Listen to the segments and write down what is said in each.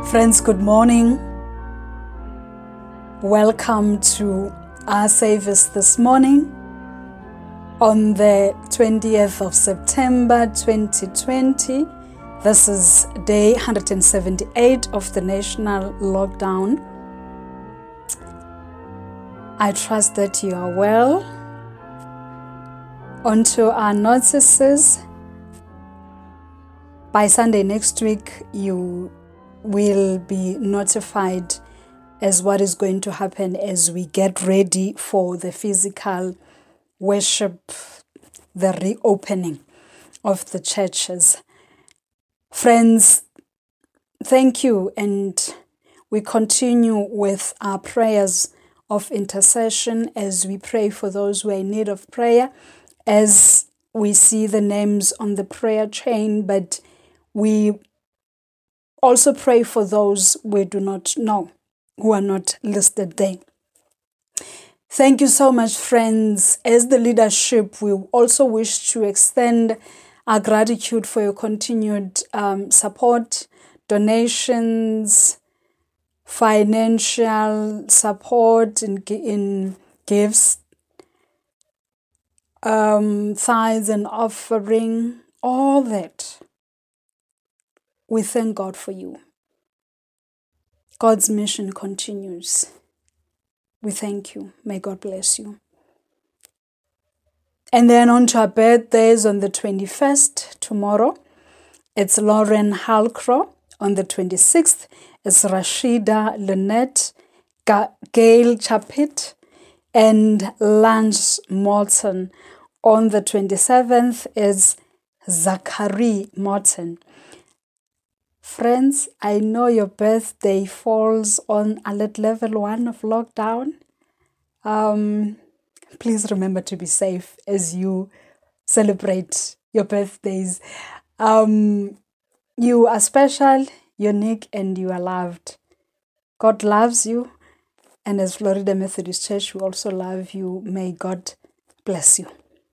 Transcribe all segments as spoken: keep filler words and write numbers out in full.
Friends, good morning. Welcome to our service this morning on the twentieth of September twenty twenty. This is day one hundred seventy-eight of the national lockdown. I trust that you are well. On to our notices. By Sunday next week, you will be notified as what is going to happen as we get ready for the physical worship, the reopening of the churches. Friends, thank you, and we continue with our prayers of intercession as we pray for those who are in need of prayer, as we see the names on the prayer chain, but we also pray for those we do not know, who are not listed there. Thank you so much, friends. As the leadership, we also wish to extend our gratitude for your continued um, support, donations, financial support in, in gifts, um, tithes and offering, all that. We thank God for you. God's mission continues. We thank you. May God bless you. And then on to our birthdays on the twenty-first, tomorrow. It's Lauren Halcrow. On the twenty-sixth, it's Rashida Lynette, Ga- Gail Chapit, and Lance Morton. On the twenty-seventh is Zachary Morton. Friends, I know your birthday falls on alert level one of lockdown. Um, please remember to be safe as you celebrate your birthdays. Um, you are special, unique, and you are loved. God loves you, and as Florida Methodist Church, we also love you. May God bless you.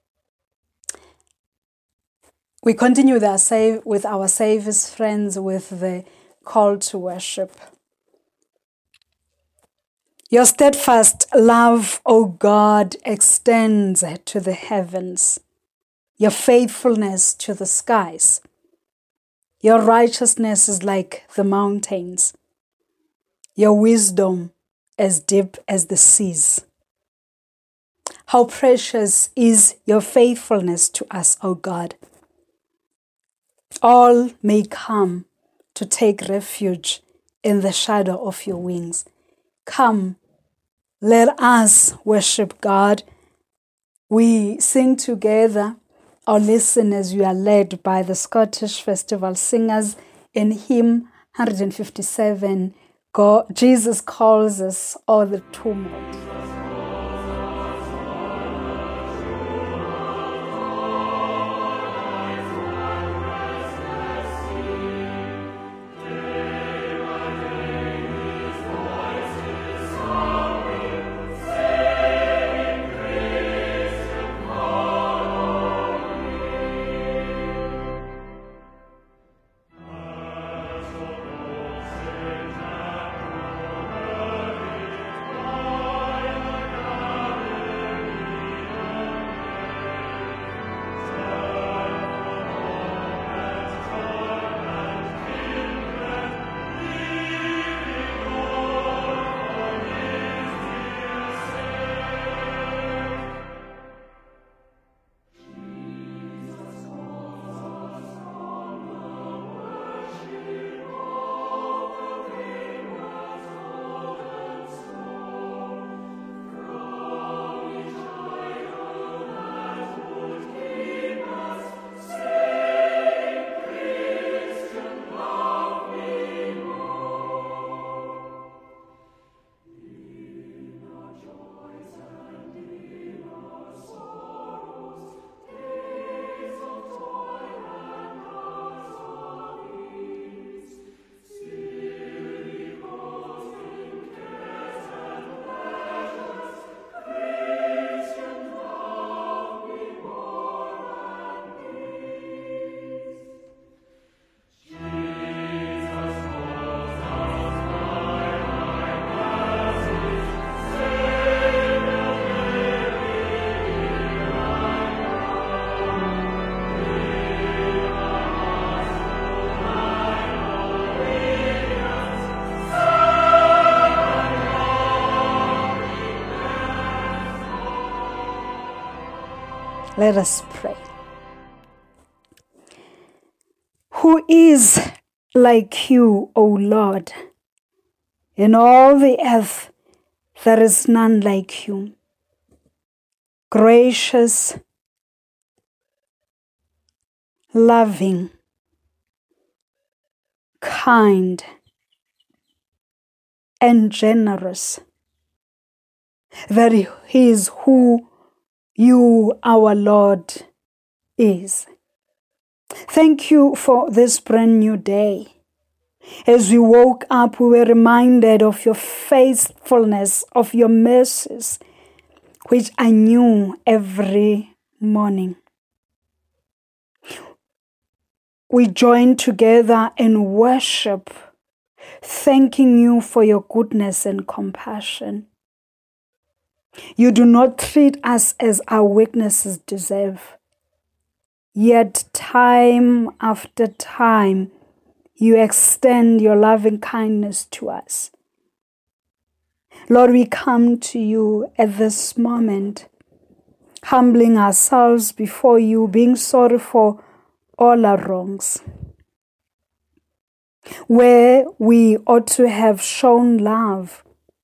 We continue with our, save, with our service, friends, with the call to worship. Your steadfast love, O God, extends to the heavens, your faithfulness to the skies. Your righteousness is like the mountains, your wisdom as deep as the seas. How precious is your faithfulness to us, O God. All may come to take refuge in the shadow of your wings. Come, let us worship God. We sing together or listen as we are led by the Scottish Festival Singers in hymn one hundred fifty-seven, God, Jesus Calls Us, or the Tumult. Let us pray. Who is like you, O Lord? In all the earth there is none like you. Gracious, loving, kind, and generous. That is who you, our Lord, is. Thank you for this brand new day. As we woke up, we were reminded of your faithfulness, of your mercies, which I knew every morning. We join together in worship, thanking you for your goodness and compassion. You do not treat us as our weaknesses deserve. Yet time after time, you extend your loving kindness to us. Lord, we come to you at this moment, humbling ourselves before you, being sorry for all our wrongs. Where we ought to have shown love,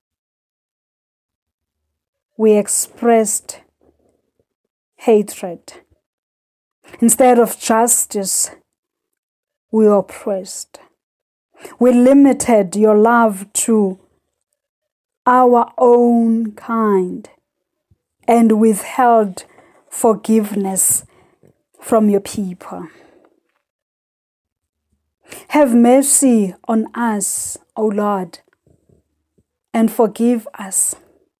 we expressed hatred. Instead of justice, we oppressed. We limited your love to our own kind and withheld forgiveness from your people. Have mercy on us, O Lord, and forgive us.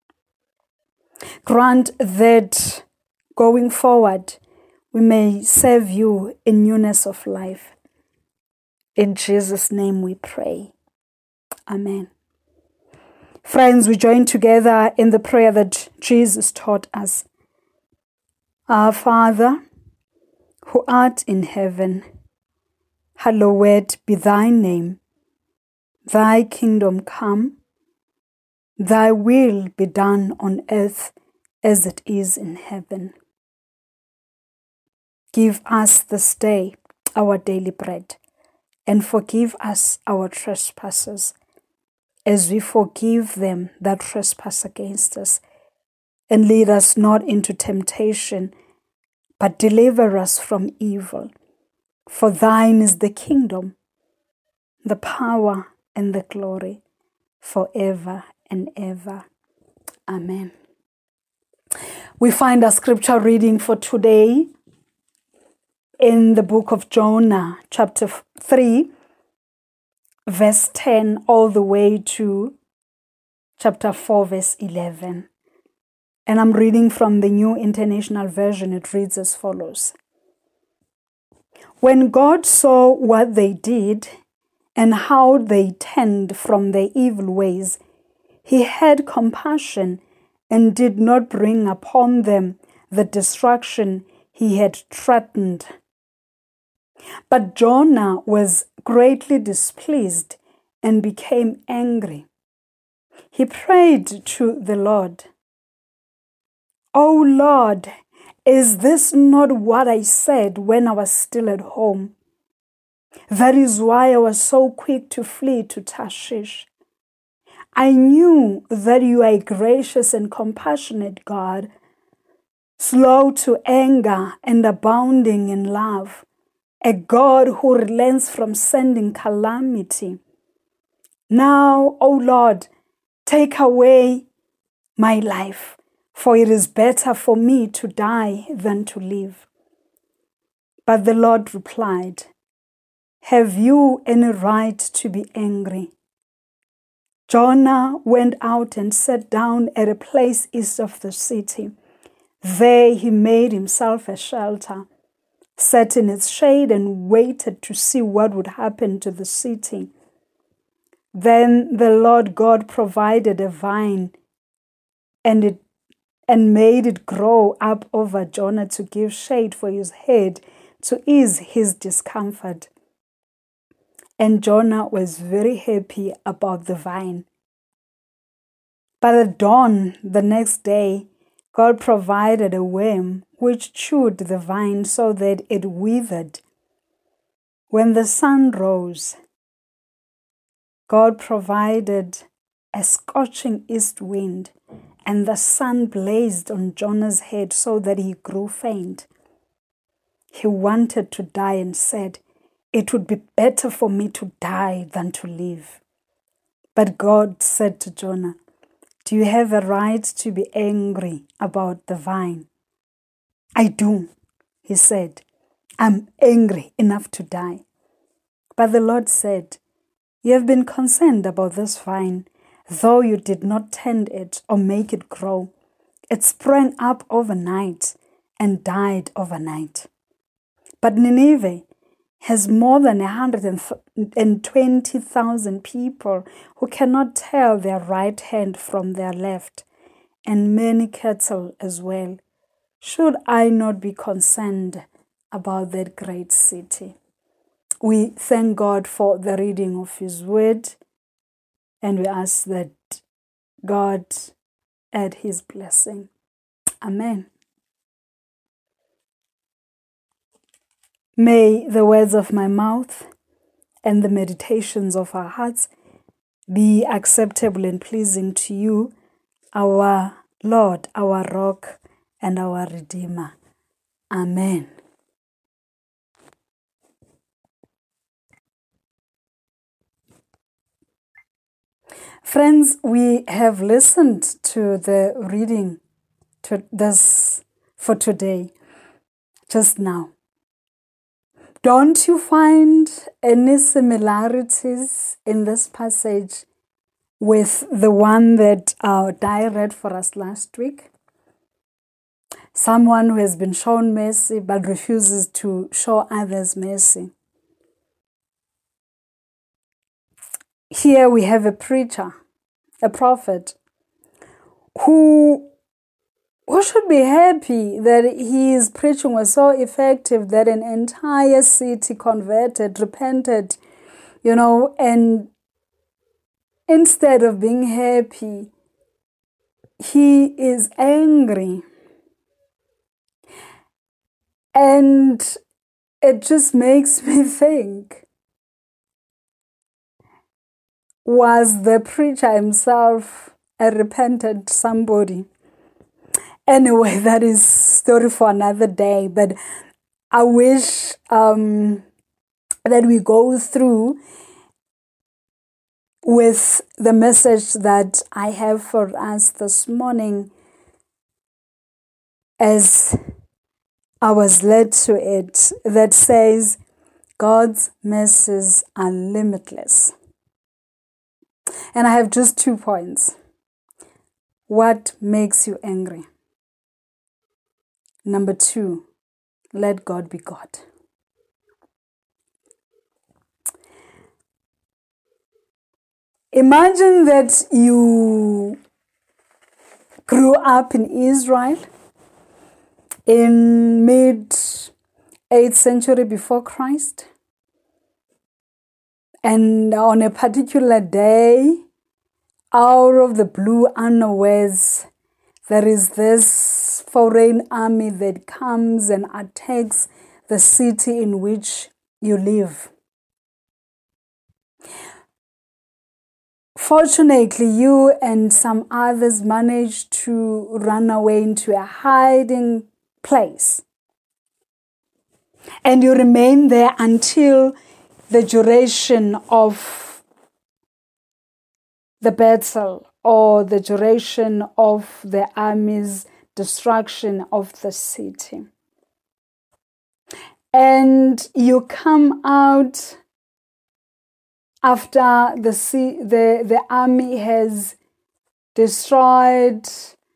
Grant that going forward, we may serve you in newness of life. In Jesus' name we pray. Amen. Friends, we join together in the prayer that Jesus taught us. Our Father, who art in heaven, hallowed be thy name. Thy kingdom come, thy will be done on earth as it is in heaven. Give us this day our daily bread, and forgive us our trespasses, as we forgive them that trespass against us. And lead us not into temptation, but deliver us from evil. For thine is the kingdom, the power, and the glory, forever and ever. Amen. We find a scripture reading for today in the book of Jonah, chapter three, verse ten, all the way to chapter four, verse eleven. And I'm reading from the New International Version. It reads as follows. When God saw what they did and how they turned from their evil ways, he had compassion and did not bring upon them the destruction he had threatened. But Jonah was greatly displeased and became angry. He prayed to the Lord, "O Lord, is this not what I said when I was still at home? That is why I was so quick to flee to Tarshish. I knew that you are a gracious and compassionate God, slow to anger and abounding in love, a God who relents from sending calamity. Now, O Lord, take away my life, for it is better for me to die than to live." But the Lord replied, "Have you any right to be angry?" Jonah went out and sat down at a place east of the city. There he made himself a shelter, sat in its shade, and waited to see what would happen to the city. Then the Lord God provided a vine and it and made it grow up over Jonah to give shade for his head, to ease his discomfort. And Jonah was very happy about the vine. But at dawn the next day, God provided a worm which chewed the vine so that it withered. When the sun rose, God provided a scorching east wind, and the sun blazed on Jonah's head so that he grew faint. He wanted to die and said, "It would be better for me to die than to live." But God said to Jonah, "Do you have a right to be angry about the vine?" "I do," he said. "I'm angry enough to die." But the Lord said, "You have been concerned about this vine, though you did not tend it or make it grow. It sprang up overnight and died overnight. But Nineveh has more than one hundred twenty thousand people who cannot tell their right hand from their left, and many cattle as well. Should I not be concerned about that great city?" We thank God for the reading of His Word, and we ask that God add His blessing. Amen. May the words of my mouth and the meditations of our hearts be acceptable and pleasing to you, our Lord, our Rock, and our Redeemer. Amen. Friends, we have listened to the reading to this for today, just now. Don't you find any similarities in this passage with the one that our Di read for us last week? Someone who has been shown mercy but refuses to show others mercy. Here we have a preacher, a prophet, who, who should be happy that his preaching was so effective that an entire city converted, repented, you know, and instead of being happy, he is angry. And it just makes me think, was the preacher himself a repentant somebody? Anyway, that is story for another day, but I wish um, that we go through with the message that I have for us this morning as I was led to it, that says, God's mercies are limitless. And I have just two points. What makes you angry? Number two, let God be God. Imagine that you grew up in Israel in mid eighth century before Christ, and on a particular day, out of the blue, unawares, there is this foreign army that comes and attacks the city in which you live. Fortunately, you and some others managed to run away into a hiding place. And you remain there until the duration of the battle or the duration of the army's destruction of the city. And you come out after the, the, the army has destroyed,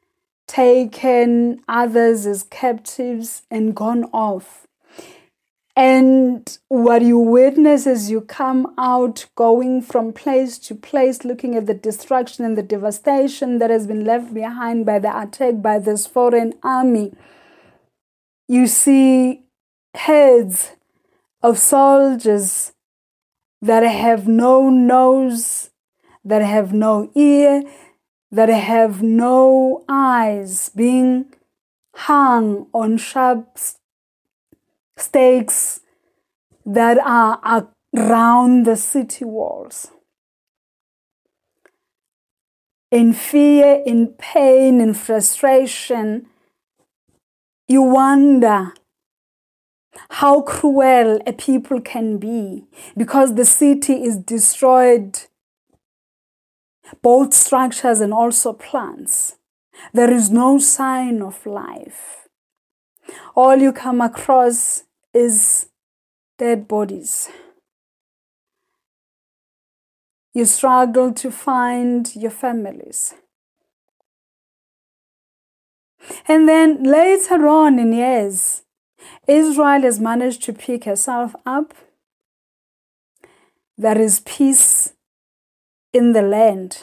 taken others as captives, and gone off. And what you witness as you come out, going from place to place, looking at the destruction and the devastation that has been left behind by the attack by this foreign army, you see heads of soldiers that have no nose, that have no ear, that have no eyes being hung on sharp stakes that are around the city walls. In fear, in pain, in frustration, you wonder how cruel a people can be because the city is destroyed, both structures and also plants. There is no sign of life. All you come across is dead bodies. You struggle to find your families. And then later on in years, Israel has managed to pick herself up. There is peace in the land.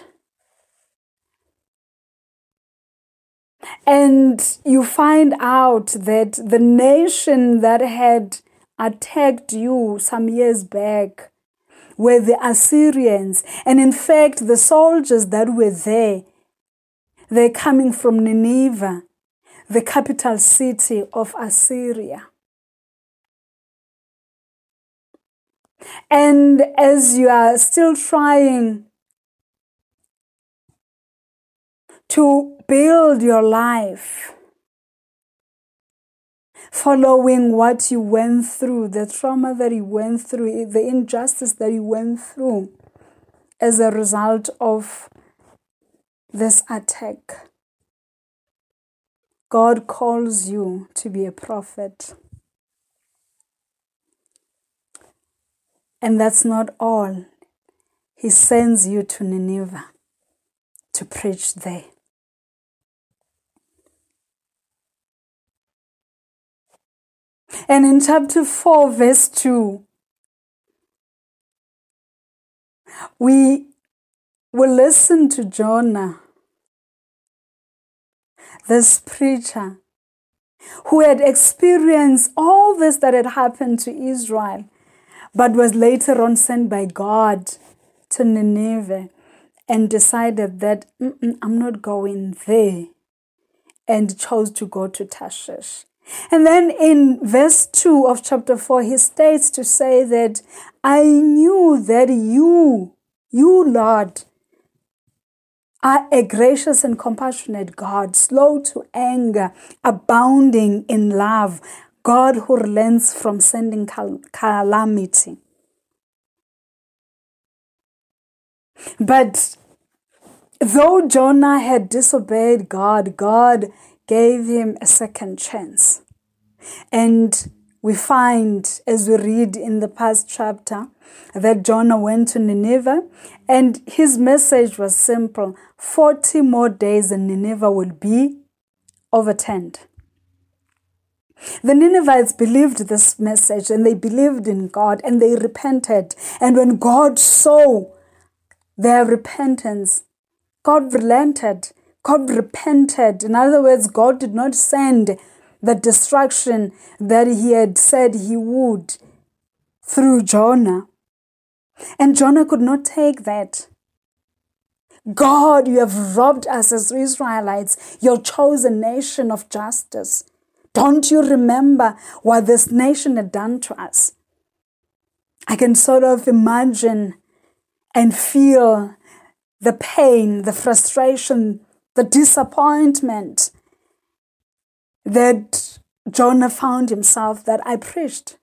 And you find out that the nation that had attacked you some years back were the Assyrians. And in fact, the soldiers that were there, they're coming from Nineveh, the capital city of Assyria. And as you are still trying to build your life, following what you went through, the trauma that you went through, the injustice that you went through as a result of this attack, God calls you to be a prophet. And that's not all. He sends you to Nineveh to preach there. And in chapter four, verse two, we will listen to Jonah, this preacher, who had experienced all this that had happened to Israel, but was later on sent by God to Nineveh and decided that I'm not going there, and chose to go to Tarshish. And then in verse two of chapter four, he states to say that I knew that you, you Lord, are a gracious and compassionate God, slow to anger, abounding in love, God who relents from sending cal- calamity. But though Jonah had disobeyed God, God gave him a second chance. And we find, as we read in the past chapter, that Jonah went to Nineveh, and his message was simple: forty more days and Nineveh will be overturned. The Ninevites believed this message, and they believed in God, and they repented. And when God saw their repentance, God relented. God repented. In other words, God did not send the destruction that he had said he would through Jonah. And Jonah could not take that. God, you have robbed us as Israelites, your chosen nation, of justice. Don't you remember what this nation had done to us? I can sort of imagine and feel the pain, the frustration, the disappointment that Jonah found himself that I preached.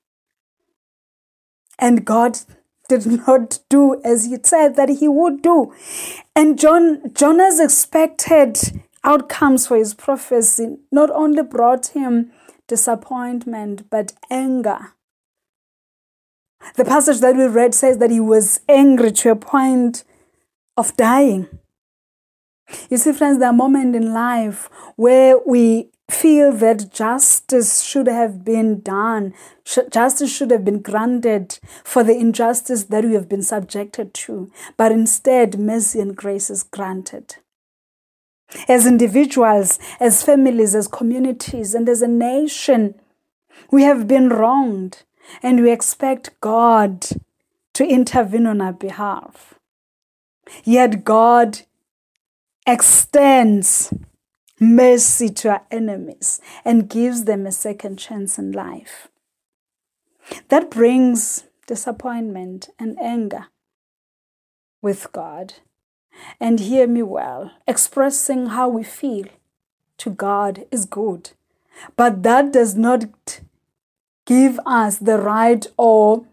And God did not do as he said that he would do. And John, Jonah's expected outcomes for his prophecy not only brought him disappointment, but anger. The passage that we read says that he was angry to a point of dying. You see, friends, there are moments in life where we feel that justice should have been done. Justice should have been granted for the injustice that we have been subjected to. But instead, mercy and grace is granted. As individuals, as families, as communities, and as a nation, we have been wronged, and we expect God to intervene on our behalf. Yet God extends mercy to our enemies and gives them a second chance in life. That brings disappointment and anger with God. And hear me well, expressing how we feel to God is good, but that does not give us the right or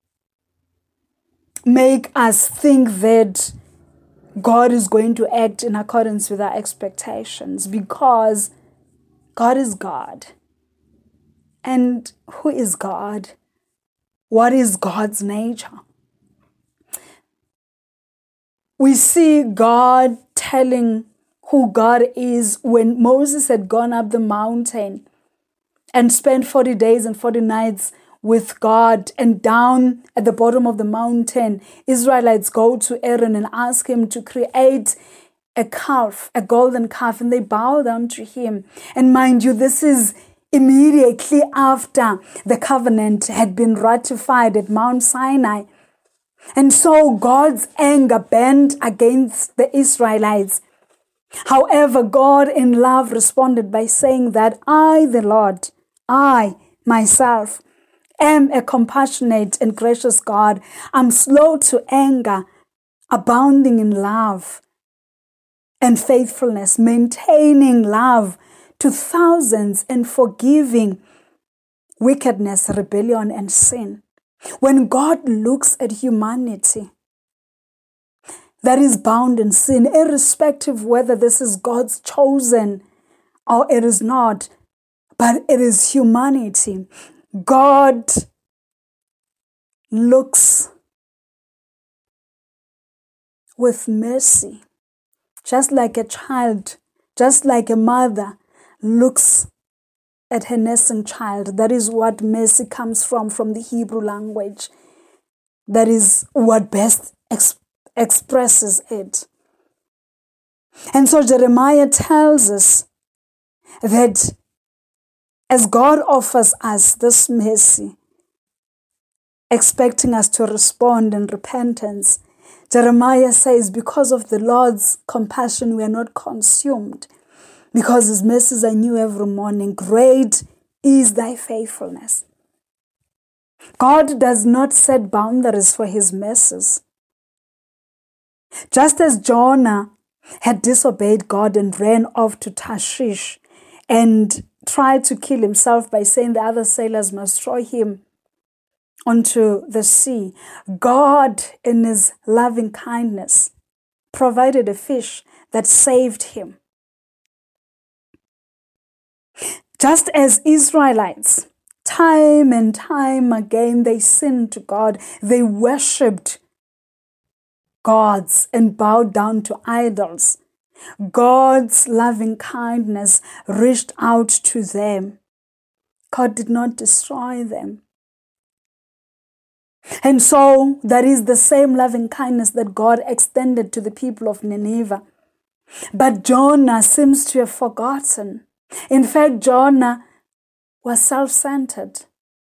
make us think that God is going to act in accordance with our expectations, because God is God. And who is God? What is God's nature? We see God telling who God is when Moses had gone up the mountain and spent forty days and forty nights with God, and down at the bottom of the mountain, Israelites go to Aaron and ask him to create a calf, a golden calf, and they bow down to him. And mind you, this is immediately after the covenant had been ratified at Mount Sinai. And so God's anger burned against the Israelites. However, God in love responded by saying that I, the Lord, I, myself, am a compassionate and gracious God. I'm slow to anger, abounding in love and faithfulness, maintaining love to thousands and forgiving wickedness, rebellion, and sin. When God looks at humanity that is bound in sin, irrespective whether this is God's chosen or it is not, but it is humanity, God looks with mercy, just like a child, just like a mother looks at her nursing child. That is what mercy comes from, from the Hebrew language. That is what best ex- expresses it. And so Jeremiah tells us that as God offers us this mercy, expecting us to respond in repentance, Jeremiah says, because of the Lord's compassion, we are not consumed, because his mercies are new every morning. Great is thy faithfulness. God does not set boundaries for his mercies. Just as Jonah had disobeyed God and ran off to Tarshish and tried to kill himself by saying the other sailors must throw him onto the sea, God, in his loving kindness, provided a fish that saved him. Just as Israelites, time and time again, they sinned to God, they worshipped gods and bowed down to idols, God's loving kindness reached out to them. God did not destroy them. And so that is the same loving kindness that God extended to the people of Nineveh. But Jonah seems to have forgotten. In fact, Jonah was self-centered.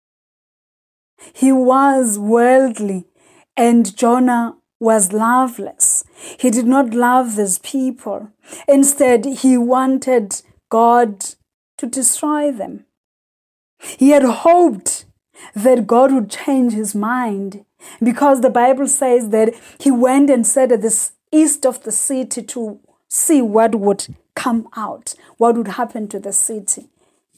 He was worldly, and Jonah was loveless. He did not love these people. Instead, he wanted God to destroy them. He had hoped that God would change his mind, because the Bible says that he went and sat at the east of the city to see what would come out, what would happen to the city.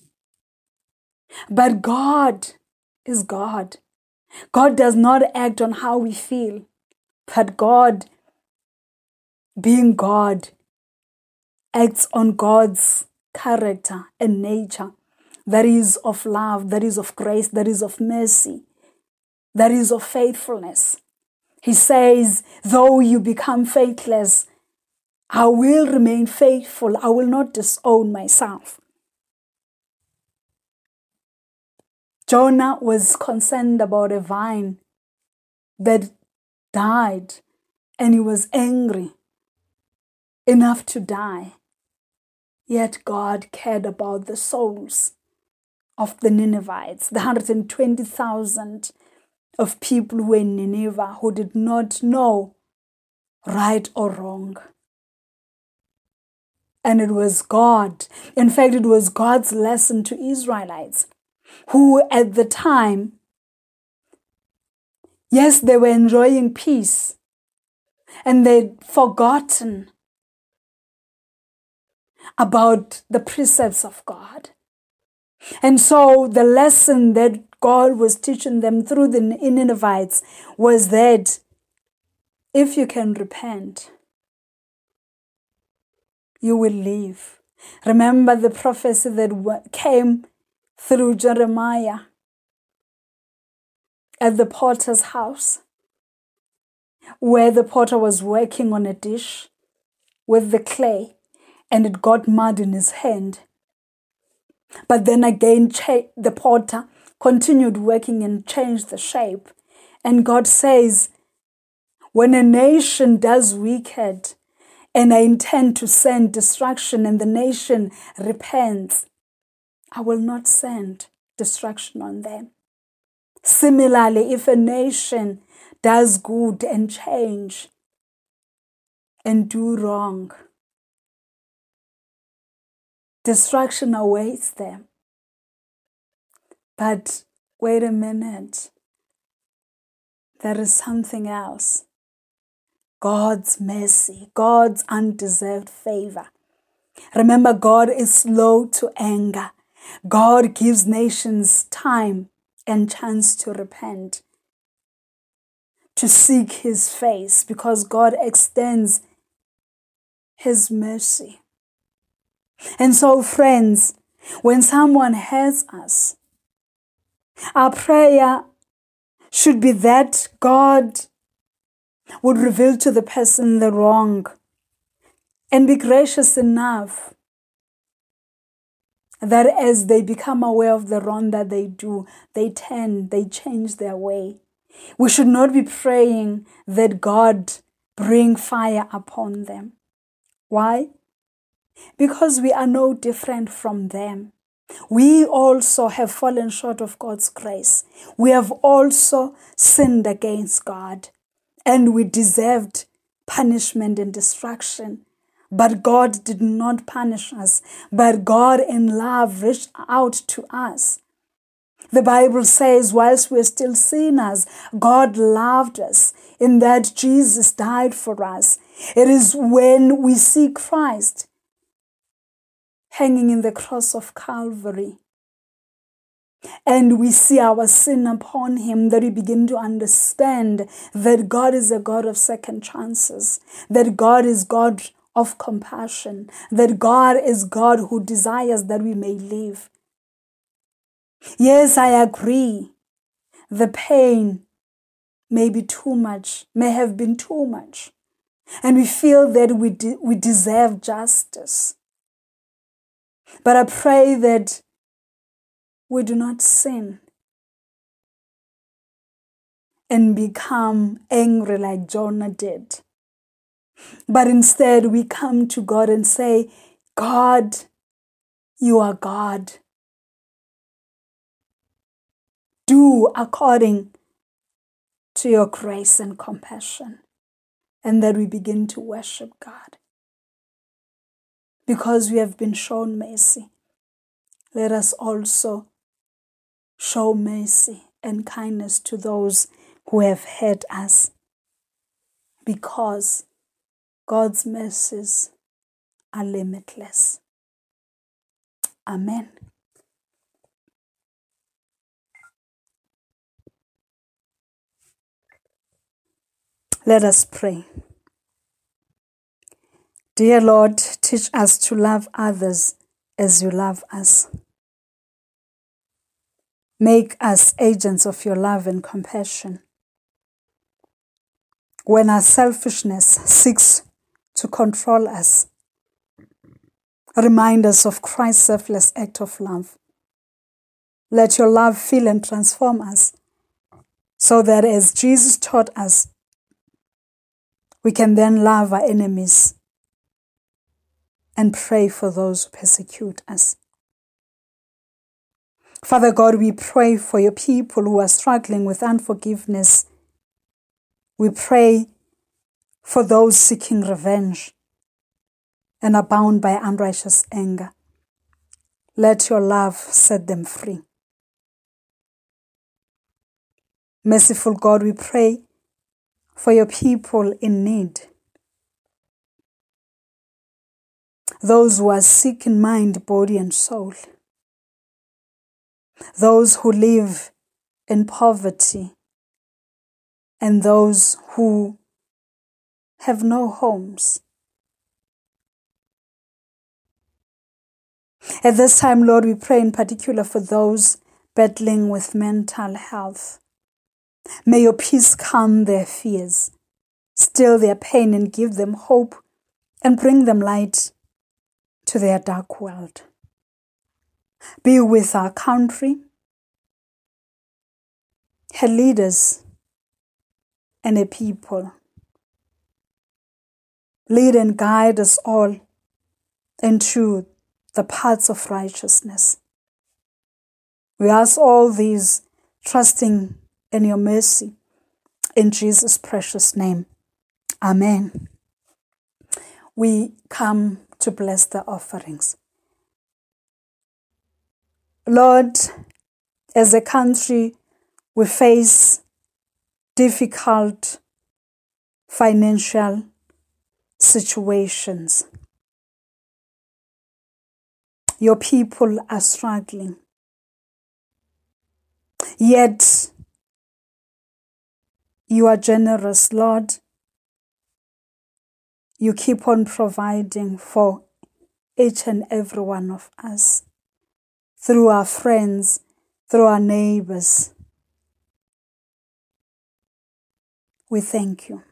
But God is God. God does not act on how we feel, but God, being God, acts on God's character and nature. That is of love, that is of grace, that is of mercy, that is of faithfulness. He says, though you become faithless, I will remain faithful. I will not disown myself. Jonah was concerned about a vine that died, and he was angry enough to die. Yet God cared about the souls of the Ninevites, the one hundred twenty thousand of people who were in Nineveh who did not know right or wrong. And it was God. In fact, it was God's lesson to Israelites, who at the time, yes, they were enjoying peace, and they'd forgotten about the precepts of God. And so the lesson that God was teaching them through the Ninevites was that if you can repent, you will live. Remember the prophecy that came through Jeremiah at the potter's house, where the potter was working on a dish with the clay, and it got mud in his hand. But then again, the potter continued working and changed the shape. And God says, when a nation does wicked, and I intend to send destruction, and the nation repents, I will not send destruction on them. Similarly, if a nation does good and change and do wrong, destruction awaits them. But wait a minute, there is something else. God's mercy, God's undeserved favor. Remember, God is slow to anger. God gives nations time and chance to repent, to seek his face, because God extends his mercy. And so, friends, when someone hurts us, our prayer should be that God would reveal to the person the wrong and be gracious enough that as they become aware of the wrong that they do, they turn, they change their way. We should not be praying that God bring fire upon them. Why? Because we are no different from them. We also have fallen short of God's grace. We have also sinned against God, and we deserved punishment and destruction. But God did not punish us, but God in love reached out to us. The Bible says, whilst we're still sinners, God loved us in that Jesus died for us. It is when we see Christ hanging in the cross of Calvary, and we see our sin upon him, that we begin to understand that God is a God of second chances, that God is God of compassion, that God is God who desires that we may live. Yes, I agree. The pain may be too much, may have been too much, and we feel that we de- we deserve justice. But I pray that we do not sin and become angry like Jonah did. But instead we come to God and say, God, you are God. Do according to your grace and compassion. And that we begin to worship God. Because we have been shown mercy, let us also show mercy and kindness to those who have hurt us, because God's mercies are limitless. Amen. Let us pray. Dear Lord, teach us to love others as you love us. Make us agents of your love and compassion. When our selfishness seeks to control us, remind us of Christ's selfless act of love. Let your love fill and transform us, so that as Jesus taught us, we can then love our enemies and pray for those who persecute us. Father God, we pray for your people who are struggling with unforgiveness. We pray for those seeking revenge. and are bound by unrighteous anger. Let your love set them free. Merciful God, we pray for your people in need, those who are sick in mind, body, and soul, those who live in poverty, and those who have no homes. At this time, Lord, we pray in particular for those battling with mental health. May your peace calm their fears, still their pain, and give them hope and bring them light to their dark world. Be with our country, her leaders, and her people. Lead and guide us all into the paths of righteousness. We ask all these, trusting in your mercy, in Jesus' precious name. Amen. We come to bless the offerings. Lord, as a country, we face difficult financial situations. Your people are struggling. Yet, you are generous, Lord. You keep on providing for each and every one of us, through our friends, through our neighbors. We thank you.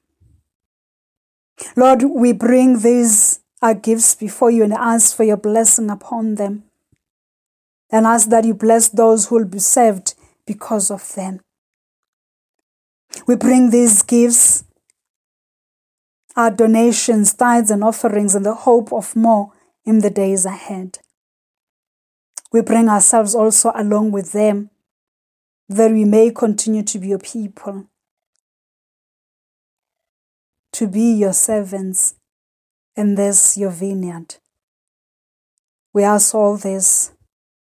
Lord, we bring these our gifts before you and ask for your blessing upon them, and ask that you bless those who will be saved because of them. We bring these gifts, our donations, tithes, and offerings in the hope of more in the days ahead. We bring ourselves also along with them, that we may continue to be your people, to be your servants in this your vineyard. We ask all this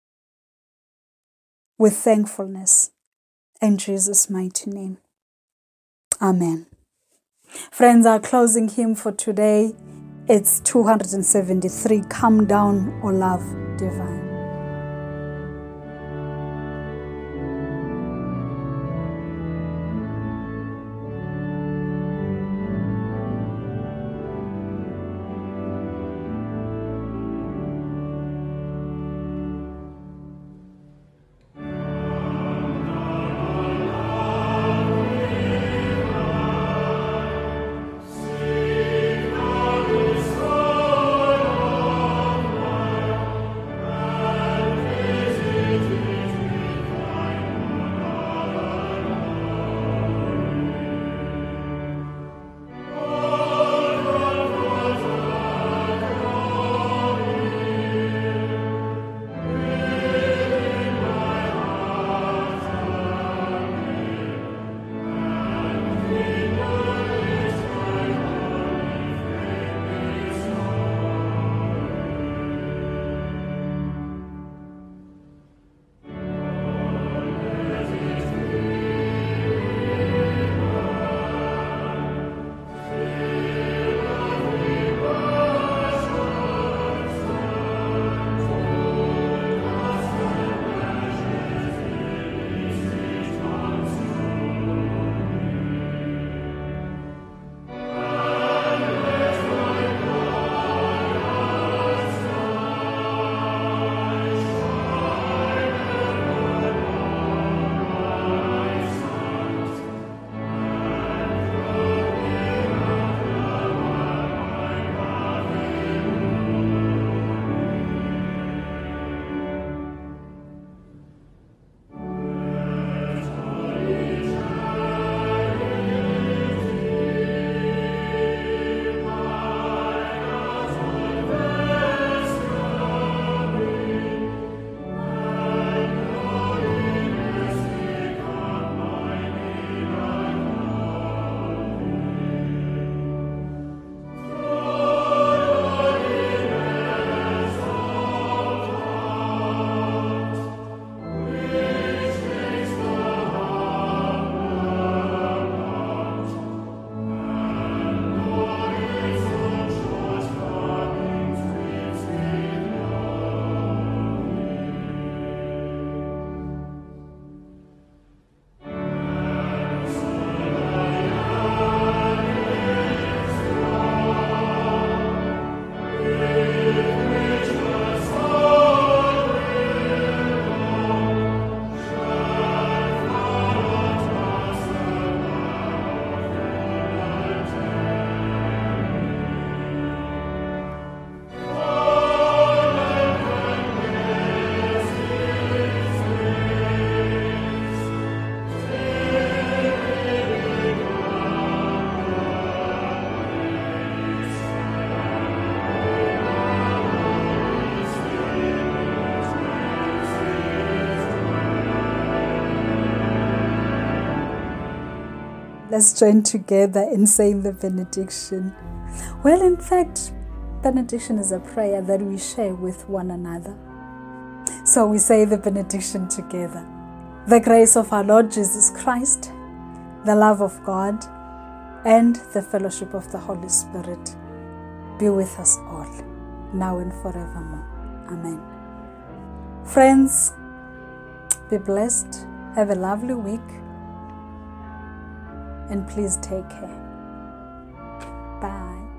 with thankfulness in Jesus' mighty name. Amen. Friends, our closing hymn for today, it's two hundred seventy-three, Come Down, O Love Divine. Let's join together in saying the benediction. Well, in fact, benediction is a prayer that we share with one another. So we say the benediction together. The grace of our Lord Jesus Christ, the love of God, and the fellowship of the Holy Spirit be with us all, now and forevermore. Amen. Friends, be blessed. Have a lovely week. And please take care. Bye.